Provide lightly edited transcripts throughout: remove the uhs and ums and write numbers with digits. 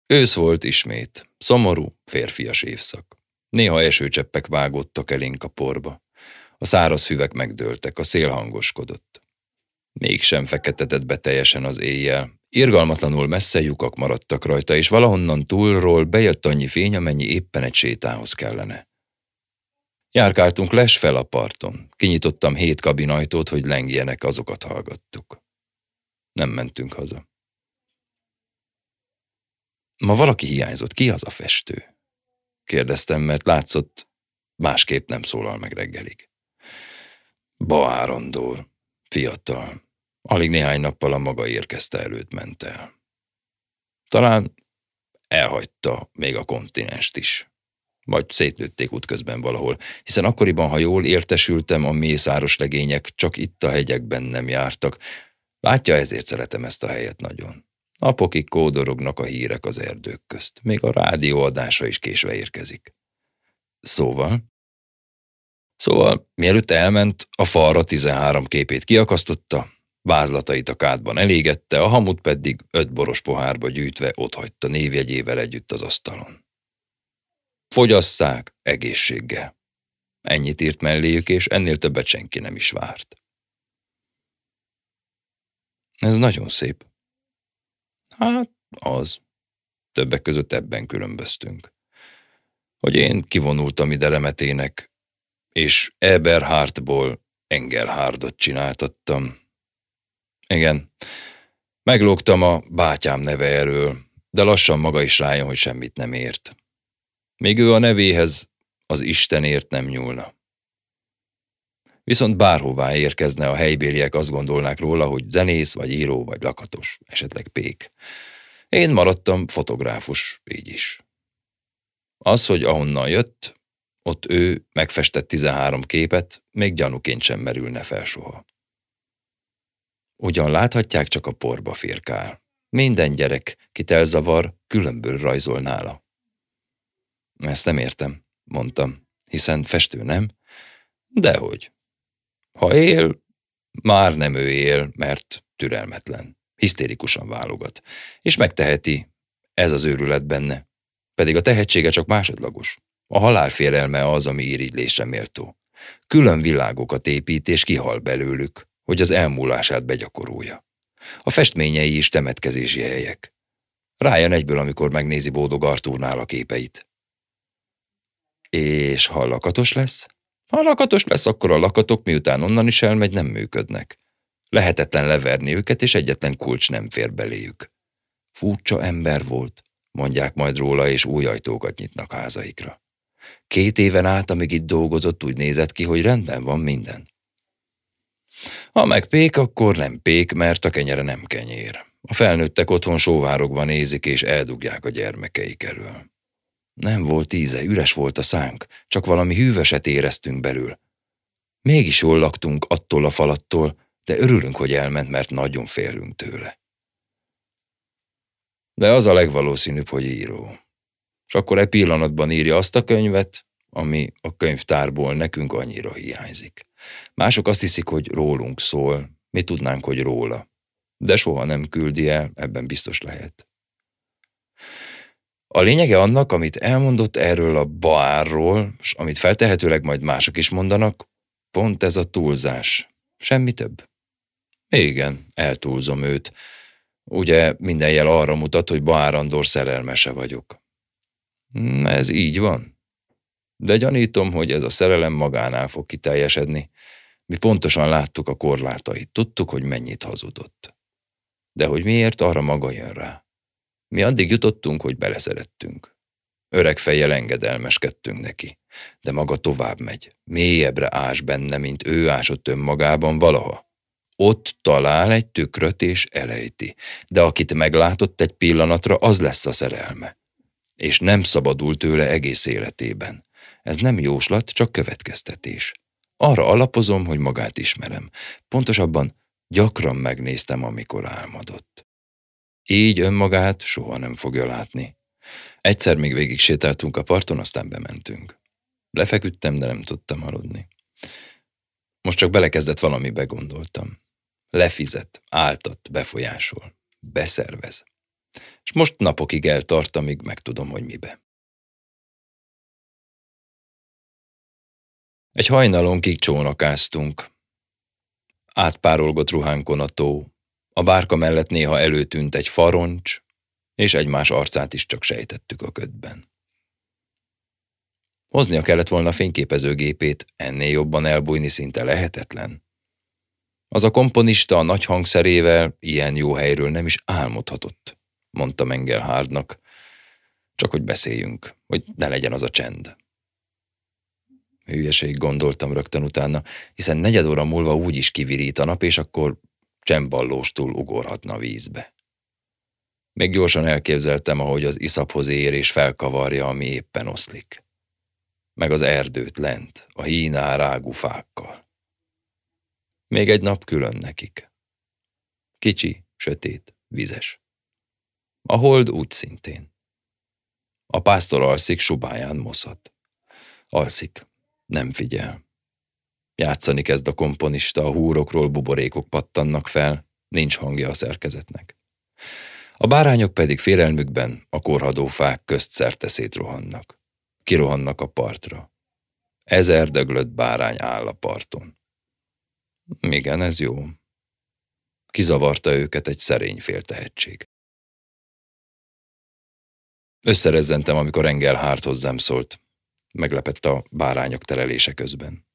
Ősz volt ismét, szomorú, férfias évszak. Néha esőcseppek vágódtak elénk a porba. A száraz füvek megdőltek, a szél hangoskodott. Mégsem feketedett be teljesen az éjjel. Irgalmatlanul messze lyukak maradtak rajta, és valahonnan túlról bejött annyi fény, amennyi éppen egy sétához kellene. Járkáltunk lesfel a parton. Kinyitottam 7 kabinajtót, hogy lengjenek, azokat hallgattuk. Nem mentünk haza. Ma valaki hiányzott. Ki az a festő? Kérdeztem, mert látszott, másképp nem szólal meg reggelig. Baárandor, fiatal. Alig néhány nappal a maga érkezte előtt ment el. Talán elhagyta még a kontinenst is. Vagy szétlőtték útközben valahol, hiszen akkoriban, ha jól értesültem, a mészáros legények csak itt a hegyekben nem jártak. Látja, ezért szeretem ezt a helyet nagyon. Napokig kódorognak a hírek az erdők közt. Még a rádióadása is késve érkezik. Szóval, mielőtt elment, a falra 13 képét kiakasztotta, vázlatait a kádban elégette, a hamut pedig 5 boros pohárba gyűjtve otthagyta névjegyével együtt az asztalon. Fogyasszák egészséggel. Ennyit írt melléjük, és ennél többet senki nem is várt. Ez nagyon szép. Hát, az. Többek között ebben különböztünk. Hogy én kivonultam ide Remetének, és Eberhardtból Engelhardot csináltattam. Igen, meglógtam a bátyám neve erről, de lassan maga is rájön, hogy semmit nem ért. Még ő a nevéhez az Istenért nem nyúlna. Viszont bárhová érkezne, a helybéliek azt gondolnák róla, hogy zenész, vagy író, vagy lakatos, esetleg pék. Én maradtam fotográfus, így is. Az, hogy ahonnan jött, ott ő megfestett 13 képet, még gyanúként sem merülne fel soha. Ugyan láthatják, csak a porba firkál. Minden gyerek, kit elzavar, különből rajzol nála. Ezt nem értem, mondtam, hiszen festő nem? Dehogy. Ha él, már nem ő él, mert türelmetlen. Hisztérikusan válogat. És megteheti, ez az őrület benne. Pedig a tehetsége csak másodlagos. A halál félelme az, ami irigylésre méltó. Külön világokat épít és kihal belőlük, hogy az elmúlását begyakorolja. A festményei is temetkezési helyek. Rájön egyből, amikor megnézi Bódog Artúrnál a képeit. És ha lakatos lesz? Ha lakatos lesz, akkor a lakatok, miután onnan is elmegy, nem működnek. Lehetetlen leverni őket, és egyetlen kulcs nem fér beléjük. Furcsa ember volt, mondják majd róla, és új ajtókat nyitnak házaikra. 2 éven át, amíg itt dolgozott, úgy nézett ki, hogy rendben van minden. Ha meg pék, akkor nem pék, mert a kenyere nem kenyér. A felnőttek otthon sóvárogva nézik, és eldugják a gyermekeik elől. Nem volt íze, üres volt a szánk, csak valami hűvöset éreztünk belül. Mégis jól laktunk attól a falattól, de örülünk, hogy elment, mert nagyon félünk tőle. De az a legvalószínűbb, hogy író. És akkor egy pillanatban írja azt a könyvet, ami a könyvtárból nekünk annyira hiányzik. Mások azt hiszik, hogy rólunk szól, mi tudnánk, hogy róla. De soha nem küldi el, ebben biztos lehet. A lényege annak, amit elmondott erről a Baárról, és amit feltehetőleg majd mások is mondanak, pont ez a túlzás. Semmi több. Igen, eltúlzom őt. Ugye minden jel arra mutat, hogy Baár Andor szerelmese vagyok. Ez így van. De gyanítom, hogy ez a szerelem magánál fog kiteljesedni. Mi pontosan láttuk a korlátait, tudtuk, hogy mennyit hazudott. De hogy miért, arra maga jön rá. Mi addig jutottunk, hogy beleszerettünk. Öreg fejjel engedelmeskedtünk neki, de maga tovább megy, mélyebbre ás benne, mint ő ásott önmagában valaha. Ott talál egy tükröt és elejti, de akit meglátott egy pillanatra, az lesz a szerelme. És nem szabadul tőle egész életében. Ez nem jóslat, csak következtetés. Arra alapozom, hogy magát ismerem. Pontosabban gyakran megnéztem, amikor álmodott. Így önmagát soha nem fogja látni. Egyszer még végig sétáltunk a parton, aztán bementünk. Lefeküdtem, de nem tudtam aludni. Most csak belekezdett valamibe, gondoltam. Lefizet, áltat, befolyásol, beszervez. És most napokig eltart, amíg megtudom, hogy mibe. Egy hajnalonkig csónakáztunk. Átpárolgott ruhánkon a tó. A bárka mellett néha előtűnt egy faroncs, és egymás arcát is csak sejtettük a ködben. Hoznia kellett volna a fényképezőgépét, ennél jobban elbújni szinte lehetetlen. Az a komponista a nagy hangszerével ilyen jó helyről nem is álmodhatott, mondta Engelhardnak. Csak hogy beszéljünk, hogy ne legyen az a csend. Hülyeség, gondoltam rögtön utána, hiszen 4 óra múlva úgy is kivirít a nap, és akkor csemballóstul ugorhatna a vízbe. Még gyorsan elképzeltem, ahogy az iszaphoz ér és felkavarja, ami éppen oszlik. Meg az erdőt lent, a hínál rágú fákkal. Még egy nap külön nekik. Kicsi, sötét, vizes. A hold úgy szintén. A pásztor alszik, subáján moszat. Alszik, nem figyel. Játszani kezd a komponista, a húrokról buborékok pattannak fel, nincs hangja a szerkezetnek. A bárányok pedig félelmükben a korhadó fák közt szerteszét rohannak. Kirohannak a partra. 1000 döglött bárány áll a parton. Igen, ez jó. Kizavarta őket egy szerény féltehetség. Összerezzentem, amikor Engelhard hozzám szólt. Meglepett a bárányok terelése közben.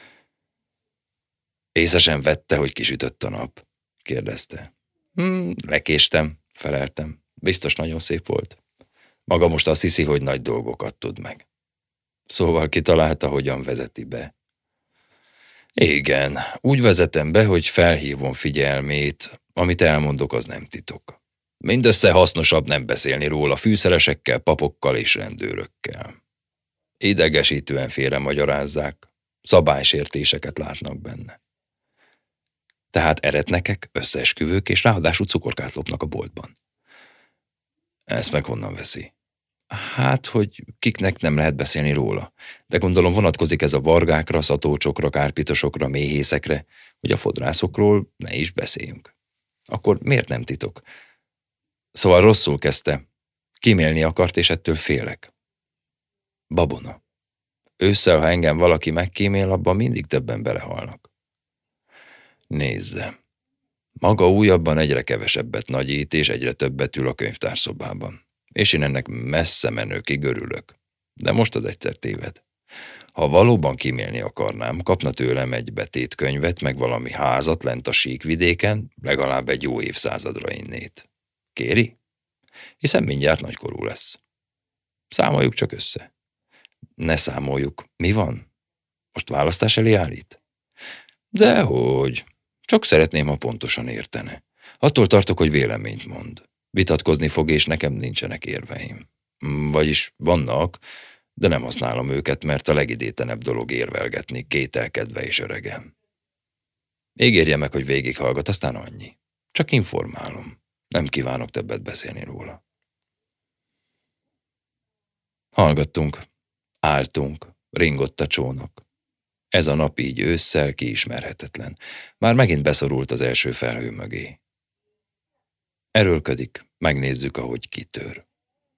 Észre sem vette, hogy kisütött a nap? Kérdezte. Lekéstem, feleltem. Biztos nagyon szép volt. Maga most azt hiszi, hogy nagy dolgokat tud meg. Szóval kitalálta, hogyan vezeti be. Igen, úgy vezetem be, hogy felhívom figyelmét, amit elmondok, az nem titok. Mindössze hasznosabb nem beszélni róla fűszeresekkel, papokkal és rendőrökkel. Idegesítően félremagyarázzák, szabálysértéseket látnak benne. Tehát eretnekek, összeesküvők, és ráadásul cukorkát lopnak a boltban. Ezt meg honnan veszi? Hát, hogy kiknek nem lehet beszélni róla. De gondolom vonatkozik ez a vargákra, szatócsokra, kárpitosokra, méhészekre, hogy a fodrászokról ne is beszéljünk. Akkor miért nem titok? Szóval rosszul kezdte. Kímélni akart, és ettől félek. Babona. Ősszel, ha engem valaki megkímél, abban mindig többen belehalnak. Nézze. Maga újabban egyre kevesebbet nagyít, és egyre többet ül a könyvtárszobában. És én ennek messze menőkig örülök. De most az egyszer téved. Ha valóban kímélni akarnám, kapna tőlem egy betétkönyvet, meg valami házat lent a síkvidéken, legalább egy jó évszázadra innét. Kéri? Hiszen mindjárt nagykorú lesz. Számoljuk csak össze. Ne számoljuk. Mi van? Most választás elé állít? Dehogy. Csak szeretném, ha pontosan értene. Attól tartok, hogy véleményt mond. Vitatkozni fog, és nekem nincsenek érveim. Vagyis vannak, de nem használom őket, mert a legidétenebb dolog érvelgetni, kételkedve és öregem. Ígérje meg, hogy végighallgat, aztán annyi. Csak informálom. Nem kívánok többet beszélni róla. Hallgattunk. Álltunk. Ringott a csónak. Ez a nap így ősszel kiismerhetetlen. Már megint beszorult az első felhő mögé. Erőlködik, megnézzük, ahogy kitör.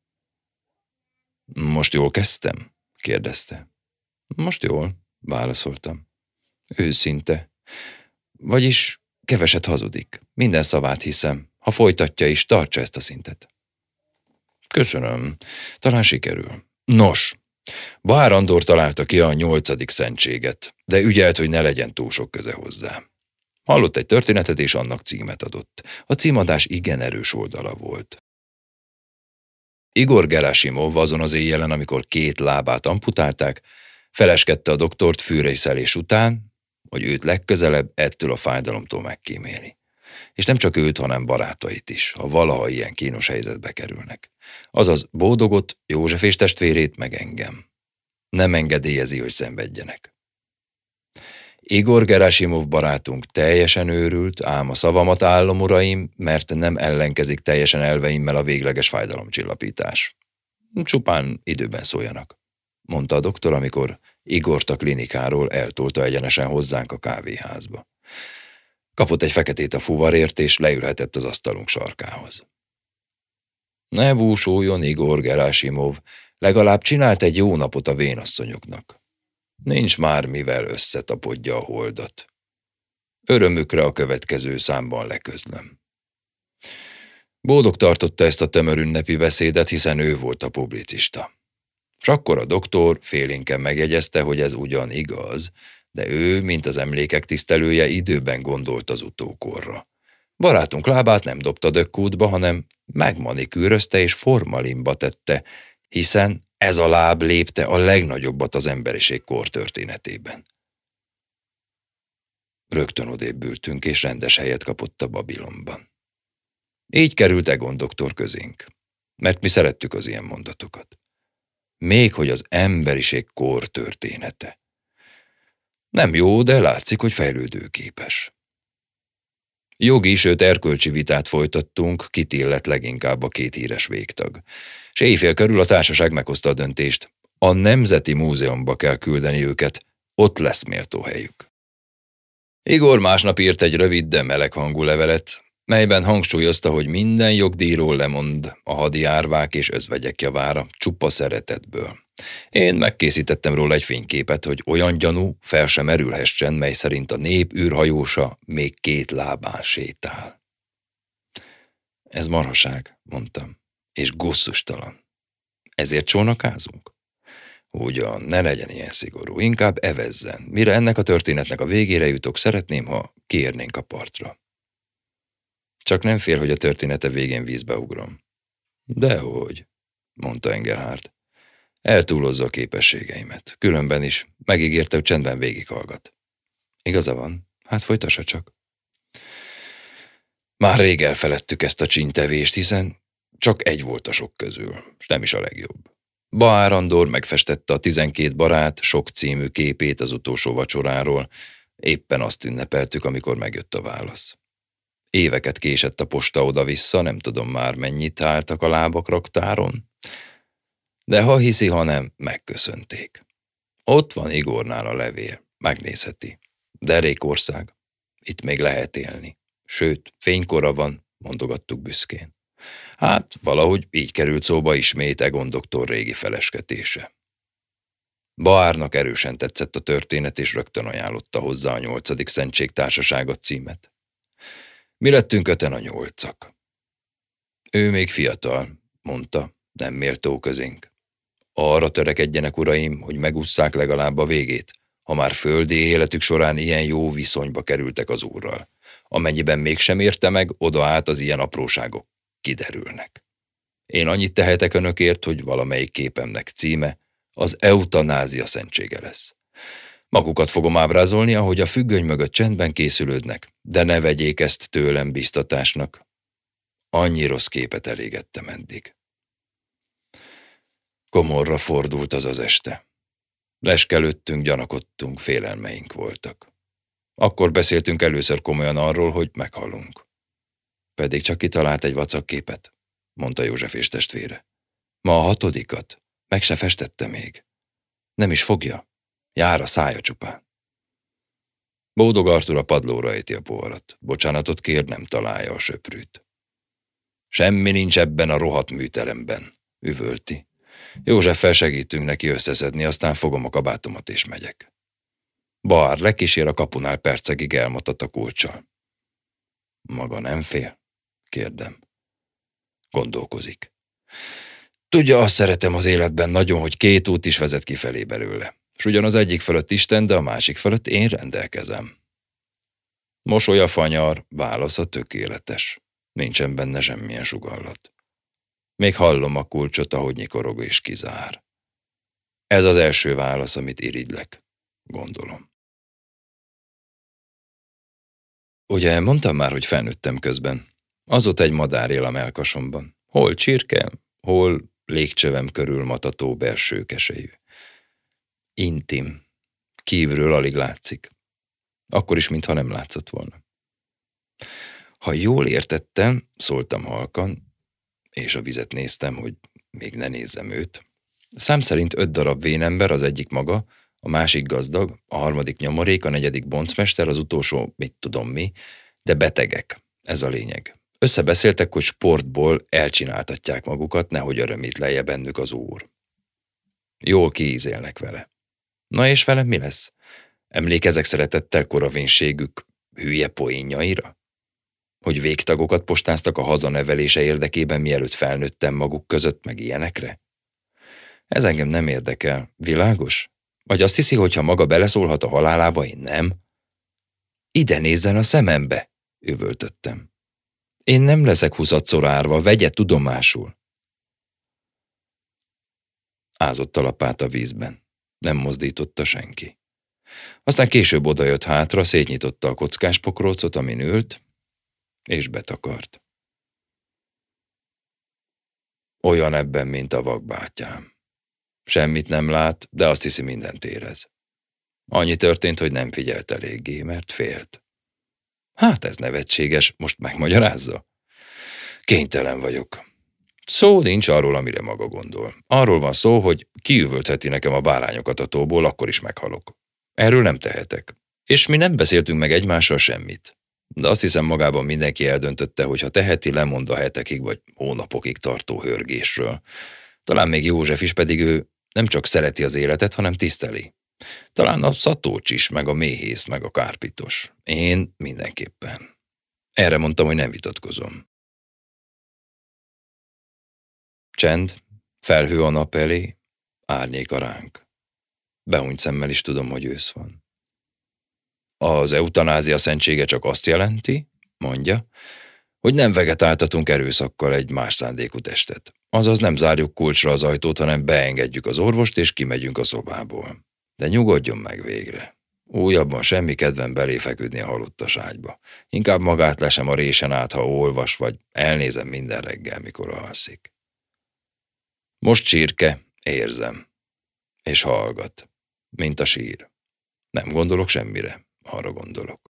Most jól kezdtem? Kérdezte. Most jól, válaszoltam. Őszinte. Vagyis keveset hazudik. Minden szavát hiszem. Ha folytatja is, tartsa ezt a szintet. Köszönöm. Talán sikerül. Nos, Bár Andor találta ki a 8. szentséget, de ügyelt, hogy ne legyen túl sok köze hozzá. Hallott egy történetet, és annak címet adott. A címadás igen erős oldala volt. Igor Gerasimov azon az éjjelen, amikor 2 lábát amputálták, feleskedte a doktort fűrészelés után, hogy őt legközelebb ettől a fájdalomtól megkíméli. És nem csak őt, hanem barátait is, ha valaha ilyen kínos helyzetbe kerülnek. Azaz Bódogot, József és testvérét, meg engem. Nem engedélyezi, hogy szenvedjenek. Igor Gerasimov barátunk teljesen őrült, ám a szavamat állom, uraim, mert nem ellenkezik teljesen elveimmel a végleges fájdalomcsillapítás. Csupán időben szóljanak, mondta a doktor, amikor Igort a klinikáról eltolta egyenesen hozzánk a kávéházba. Kapott egy feketét a fuvarért, és leülhetett az asztalunk sarkához. Ne búsuljon Igor Gerasimov, legalább csinált egy jó napot a vénasszonyoknak. Nincs már mivel összetapodja a holdat. Örömükre a következő számban leközlöm. Boldog tartotta ezt a tömör ünnepi beszédet, hiszen ő volt a publicista. S akkor a doktor félénken megjegyezte, hogy ez ugyan igaz, de ő, mint az emlékek tisztelője, időben gondolt az utókorra. Barátunk lábát nem dobta dökkútba, hanem megmanikűrözte és formalinba tette, hiszen ez a láb lépte a legnagyobbat az emberiség kortörténetében. Rögtön odébb ültünk, és rendes helyet kapott a Babilonban. Így került Egon doktor közénk, mert mi szerettük az ilyen mondatokat. Még hogy az emberiség kortörténete. Nem jó, de látszik, hogy fejlődőképes. Jogi, sőt erkölcsi vitát folytattunk, kit illet leginkább a két híres végtag. S éjfél körül a társaság meghozta a döntést, a Nemzeti Múzeumba kell küldeni őket, ott lesz méltó helyük. Igor másnap írt egy rövid, de meleg hangú levelet, melyben hangsúlyozta, hogy minden jogdíjról lemond a hadi árvák és özvegyek javára, csupa szeretetből. Én megkészítettem róla egy fényképet, hogy olyan gyanú fel sem merülhessen, mely szerint a nép űrhajósa még két lábán sétál. Ez marhaság, mondtam, és gusztustalan. Ezért csónakázunk? Ugyan, ne legyen ilyen szigorú, inkább evezzen. Mire ennek a történetnek a végére jutok, szeretném, ha kiérnénk a partra. Csak nem fél, hogy a története végén vízbe ugrom. Dehogy, mondta Engelhardt. Eltúlozza a képességeimet. Különben is megígérte, hogy csendben végighallgat. Igaza van, hát folytassa csak. Már rég elfeledtük ezt a csínytevést, hiszen csak egy volt a sok közül, s nem is a legjobb. Baár Andor megfestette a 12 barát sok című képét az utolsó vacsoráról, éppen azt ünnepeltük, amikor megjött a válasz. Éveket késett a posta oda-vissza, nem tudom már mennyit álltak a lábak raktáron, de ha hiszi, ha nem, megköszönték. Ott van Igornál a levél, megnézheti. Derékország, itt még lehet élni. Sőt, fénykora van, mondogattuk büszkén. Hát, valahogy így került szóba ismét Egon doktor régi felesketése. Baárnak erősen tetszett a történet, és rögtön ajánlotta hozzá a 8. Szentség Társasága címet. Mi lettünk 5-en a 8-ak. Ő még fiatal, mondta, nem méltó közénk. Arra törekedjenek, uraim, hogy megússzák legalább a végét, ha már földi életük során ilyen jó viszonyba kerültek az Úrral. Amennyiben mégsem érte meg, oda át az ilyen apróságok kiderülnek. Én annyit tehetek önökért, hogy valamelyik képemnek címe az eutanázia szentsége lesz. Magukat fogom ábrázolni, ahogy a függöny mögött csendben készülődnek, de ne vegyék ezt tőlem biztatásnak. Annyi rossz képet elégettem eddig. Komorra fordult az este. Leskelődtünk, gyanakodtunk, félelmeink voltak. Akkor beszéltünk először komolyan arról, hogy meghalunk. Pedig csak kitalált egy vacak képet, mondta József és testvére. Ma a 6. meg se festette még. Nem is fogja, jár a szája csupán. Boldog Artur a padlóra ejti a poharat. Bocsánatot kér, nem találja a söprűt. Semmi nincs ebben a rohadt műteremben, üvölti. Józseffel segítünk neki összeszedni, aztán fogom a kabátomat és megyek. Baár lekísér, a kapunál percekig elmatat a kulccsal. Maga nem fél? Kérdem. Gondolkozik. Tudja, azt szeretem az életben nagyon, hogy 2 út is vezet kifelé belőle. S ugyan az egyik fölött Isten, de a másik fölött én rendelkezem. Mosolya fanyar, válasza tökéletes. Nincsen benne semmilyen sugallat. Még hallom a kulcsot, ahogy nyikorog és kizár. Ez az első válasz, amit irigylek, gondolom. Ugye mondtam már, hogy felnőttem közben. Azóta egy madár él a mellkasomban. Hol csirke, hol légcsövem körül matató belső keselyű. Intim. Kívülről alig látszik. Akkor is, mintha nem látszott volna. Ha jól értettem, szóltam halkan, és a vizet néztem, hogy még ne nézzem őt. Szám szerint 5 darab vénember, az egyik maga, a másik gazdag, a 3. nyomorék, a 4. boncmester, az utolsó mit tudom mi, de betegek, ez a lényeg. Összebeszéltek, hogy sportból elcsináltatják magukat, nehogy örömét lelje bennük az úr. Jól kiízélnek vele. Na és velem mi lesz? Emlékezek szeretettel koravénységük hülye poénjaira? Hogy végtagokat postáztak a hazanevelése érdekében, mielőtt felnőttem maguk között, meg ilyenekre? Ez engem nem érdekel. Világos? Vagy azt hiszi, hogy ha maga beleszólhat a halálába, én nem? Ide nézzen a szemembe, üvöltöttem. Én nem leszek 20-szor árva, vegye tudomásul. Ázott a lapát a vízben. Nem mozdította senki. Aztán később odajött hátra, szétnyitotta a kockás pokrócot, amin ült, és betakart. Olyan ebben, mint a vakbátyám. Semmit nem lát, de azt hiszi, mindent érez. Annyi történt, hogy nem figyelt eléggé, mert félt. Hát ez nevetséges, most megmagyarázza? Kénytelen vagyok. Szó nincs arról, amire maga gondol. Arról van szó, hogy kiüvöltheti nekem a bárányokat a tóból, akkor is meghalok. Erről nem tehetek. És mi nem beszéltünk meg egymással semmit. De azt hiszem, magában mindenki eldöntötte, hogy ha teheti, lemond a hetekig vagy hónapokig tartó hörgésről. Talán még József is, pedig ő nem csak szereti az életet, hanem tiszteli. Talán a szatócs is, meg a méhész, meg a kárpitos. Én mindenképpen. Erre mondtam, hogy nem vitatkozom. Csend, felhő a nap elé, árnyék a ránk. Behúnyt szemmel is tudom, hogy ősz van. Az eutanázia szentsége csak azt jelenti, mondja, hogy nem vegetáltatunk erőszakkal egy más szándékú testet. Azaz nem zárjuk kulcsra az ajtót, hanem beengedjük az orvost, és kimegyünk a szobából. De nyugodjon meg végre. Újabban semmi kedvem belé feküdni a halottas ágyba. Inkább magát lesem a résen át, ha olvas, vagy elnézem minden reggel, mikor alszik. Most csirke, érzem. És hallgat. Mint a sír. Nem gondolok semmire, arra gondolok.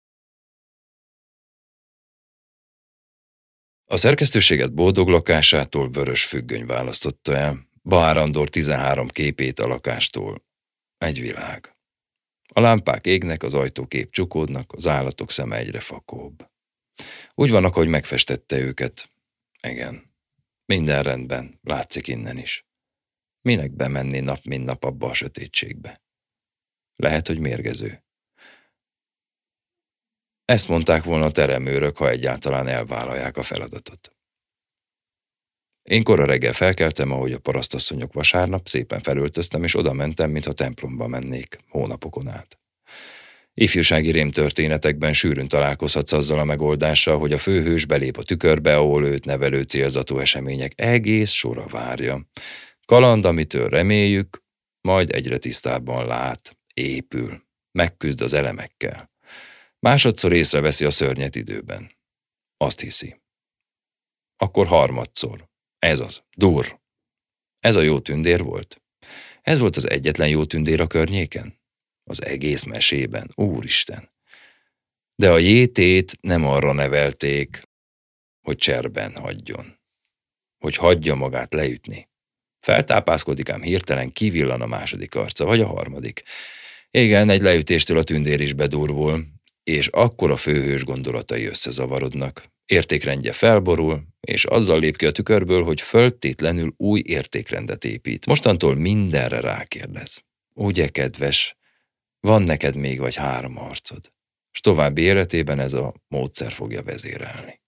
A szerkesztőséget boldog lakásától vörös függöny választotta el, Bahár Andor 13 képét a lakástól. Egy világ. A lámpák égnek, az ajtók épp csukódnak, az állatok szeme egyre fakóbb. Úgy vannak, hogy megfestette őket. Igen. Minden rendben, látszik innen is. Minek bemenni nap mint nap abba a sötétségbe? Lehet, hogy mérgező. Ezt mondták volna a teremőrök, ha egyáltalán elvállalják a feladatot. Én kora reggel felkeltem, ahogy a parasztasszonyok vasárnap, szépen felöltöztem, és oda mentem, mintha templomba mennék, hónapokon át. Ifjúsági rémtörténetekben sűrűn találkozhatsz azzal a megoldással, hogy a főhős belép a tükörbe, ahol őt nevelő célzatú események egész sora várja. Kaland, amitől reméljük, majd egyre tisztábban lát, épül, megküzd az elemekkel. Másodszor észreveszi a szörnyet időben. Azt hiszi. Akkor harmadszor. Ez az. Durr. Ez a jó tündér volt. Ez volt az egyetlen jó tündér a környéken. Az egész mesében. Úristen. De a jétét nem arra nevelték, hogy cserben hagyjon. Hogy hagyja magát leütni. Feltápászkodik, ám hirtelen kivillan a második arca, vagy a harmadik. Igen, egy leütéstől a tündér is bedurvul, és akkor a főhős gondolatai összezavarodnak. Értékrendje felborul, és azzal lép ki a tükörből, hogy föltétlenül új értékrendet épít. Mostantól mindenre rákérdez. Ugye, kedves, van neked még vagy 3 arcod, s további életében ez a módszer fogja vezérelni.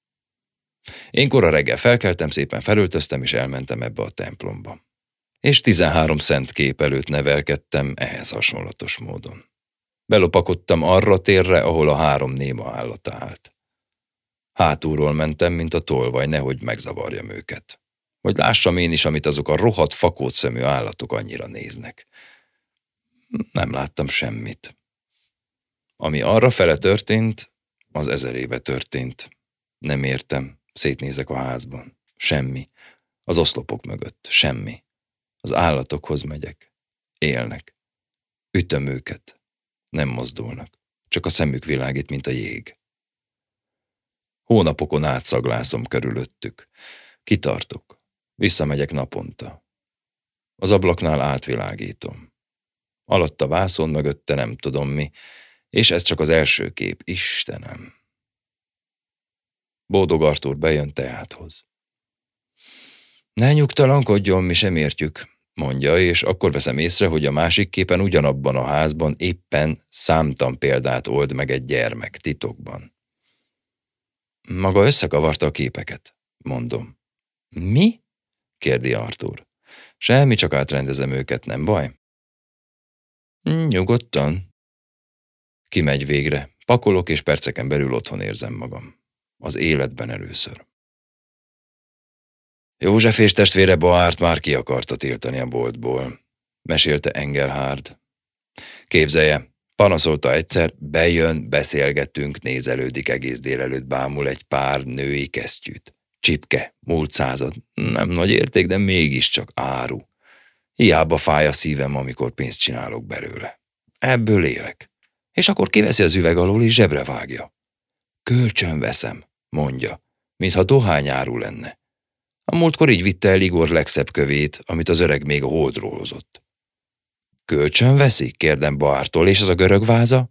Én kora reggel felkeltem, szépen felöltöztem, és elmentem ebbe a templomba. És 13 szent kép előtt nevelkedtem ehhez hasonlatos módon. Belopakodtam arra térre, ahol a 3 néma állat állt. Hátulról mentem, mint a tolvaj, nehogy megzavarjam őket. Hogy lássam én is, amit azok a rohadt fakótszemű állatok annyira néznek. Nem láttam semmit. Ami arra fele történt, az 1000 éve történt. Nem értem, szétnézek a házban. Semmi. Az oszlopok mögött. Semmi. Az állatokhoz megyek. Élnek. Ütöm őket. Nem mozdulnak. Csak a szemük világít, mint a jég. Hónapokon át szaglászom körülöttük. Kitartok. Visszamegyek naponta. Az ablaknál átvilágítom. Alatt a vászon, mögötte nem tudom mi, és ez csak az első kép, Istenem. Boldog Artúr bejön teáthoz. Ne nyugtalankodjon, mi sem értjük, mondja, és akkor veszem észre, hogy a másik képen ugyanabban a házban éppen számtalan példát old meg egy gyermek titokban. Maga összekavarta a képeket, mondom. Mi? Kérdi Artúr. Semmi, csak átrendezem őket, nem baj? Nyugodtan. Kimegy végre. Pakolok, és perceken belül otthon érzem magam. Az életben először. József és testvére Boárt már ki akarta tiltani a boltból, mesélte Engelhard. Képzelje, panaszolta egyszer, bejön, beszélgetünk, nézelődik egész délelőtt, bámul egy pár női kesztyűt. Csipke, múlt század, nem nagy érték, de mégiscsak áru. Hiába fáj a szívem, amikor pénzt csinálok belőle. Ebből élek. És akkor kiveszi az üveg alól, és zsebre vágja. Kölcsön veszem, mondja, mintha dohányáru lenne. A múltkor így vitte el Igor legszebb kövét, amit az öreg még a holdról hozott. Kölcsön veszi? Kérdem Boártól, és az a görög váza?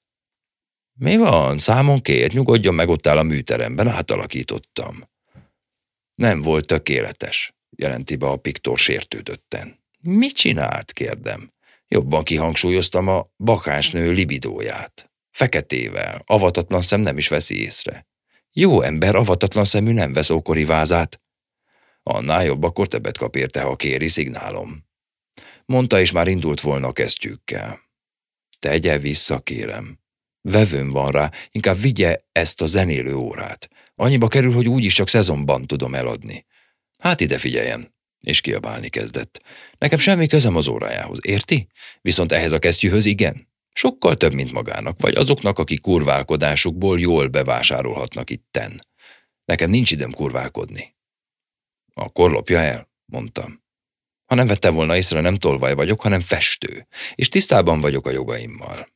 Mi van? Számon kér, nyugodjon meg, ott áll a műteremben, átalakítottam. Nem volt tökéletes, jelenti be a piktor sértődötten. Mit csinált? Kérdem. Jobban kihangsúlyoztam a bakánsnő libidóját. Feketével, avatatlan szem nem is veszi észre. Jó ember avatatlan szemű nem vesz ókori vázát. Annál jobb, akkor többet kap érte, ha kéri, szignálom. Mondta, és már indult volna a kesztyűkkel. Tegye vissza, kérem. Vevőm van rá, inkább vigye ezt a zenélő órát. Annyiba kerül, hogy úgyis csak szezonban tudom eladni. Hát ide figyeljen, és kiabálni kezdett. Nekem semmi közöm az órájához, érti? Viszont ehhez a kesztyűhöz igen. Sokkal több, mint magának, vagy azoknak, akik kurválkodásukból jól bevásárolhatnak itten. Nekem nincs időm kurválkodni. Akkor lopja el, mondtam. Ha nem vettem volna észre, nem tolvaj vagyok, hanem festő, és tisztában vagyok a jogaimmal.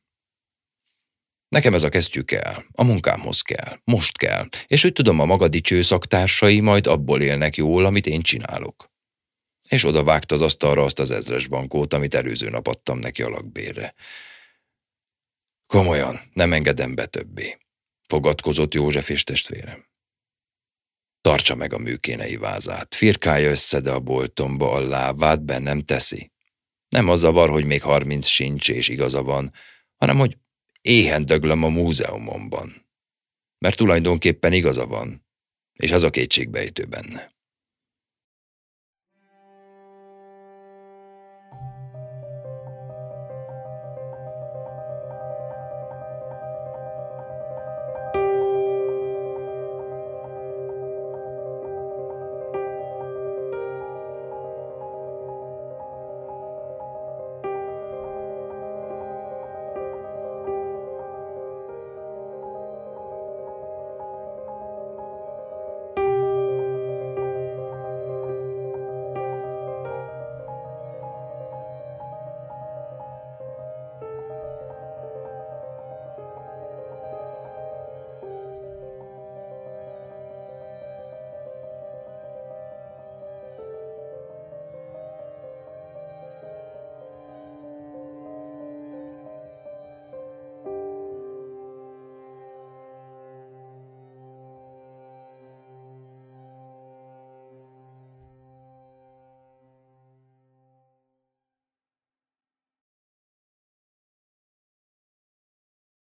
Nekem ez a kesztyű kell, a munkámhoz kell, most kell, és úgy tudom, a maga dicső szaktársai majd abból élnek jól, amit én csinálok. És oda vágta az asztalra azt az 1000-es bankót, amit előző nap adtam neki a lakbérre. Komolyan, nem engedem be többé, fogadkozott József és testvérem. Tartsa meg a műkénei vázát, firkálja össze, de a boltomba a lábát bennem teszi. Nem az zavar, hogy még 30 sincs és igaza van, hanem hogy éhen döglöm a múzeumomban. Mert tulajdonképpen igaza van, és az a kétségbejtő benne.